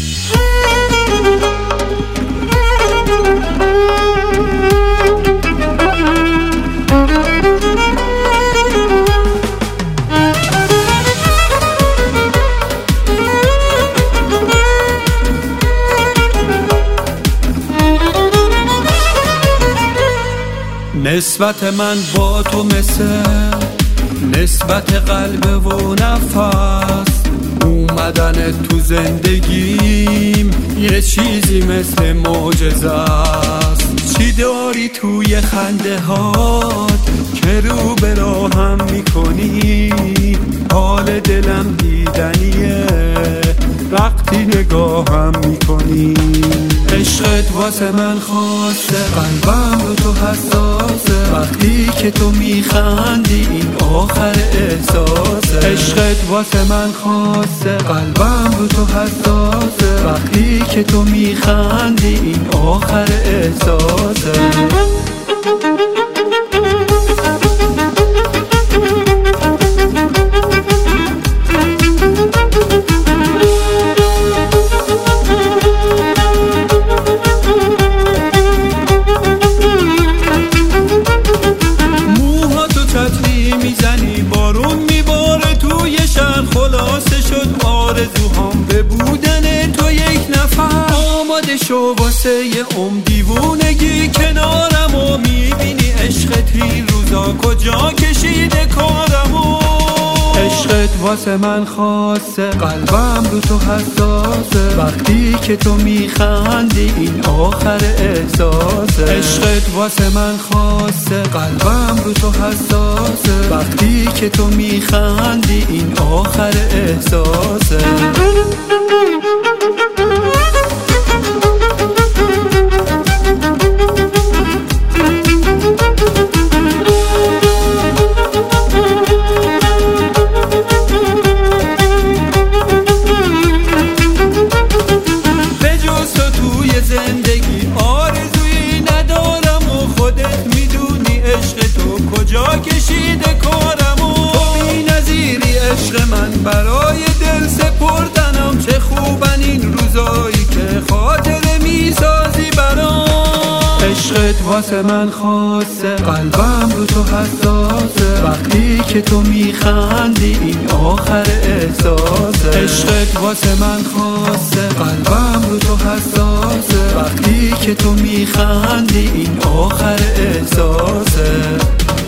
نسبت من با تو مثل نسبت قلب و نفس، اومدن تو زندگیم یه چیزی مثل معجزه است. چی داری توی خنده هات که رو به راهم میکنی؟ حال دلم دیدنیه وقتی نگاهم میکنی. عشقت واسه من خاصه، قلبم رو تو حساسه، وقتی که تو میخندی این آخر احساسه. عشقت واسه من خاصه، قلبم رو تو حساسه، وقتی که تو میخندی این آخر احساسه. میزنی بارون میباره توی شهر، خلاصه شد آرزوهام به بودن تو یک نفر. آماده شو واسه یه دیوونگی کنارم و میبینی عشقت این روزا کجا کشیده کارمو. عشقت واسه من خاصه، قلبم رو تو حساسه، وقتی که تو میخندی این آخر احساسه. عشقت واسه من خاصه، قلبم رو تو حساسه، وقتی که تو میخندی این آخر احساسه. زندگی آرزویی ندارم و خودت میدونی عشق تو کجا کشیده کارمو. تو بی نظیری عشق من، برای دل سپردنم. چه خوبن این روزایی که خاطره میسازی برام. عشقت واسه من خاصه، قلبم رو تو حساسه، وقتی که تو میخندی این آخر احساسه. عشقت واسه من خاصه، قلبم رو تو حساسه، وقتی که تو میخندی این آخر احساسه.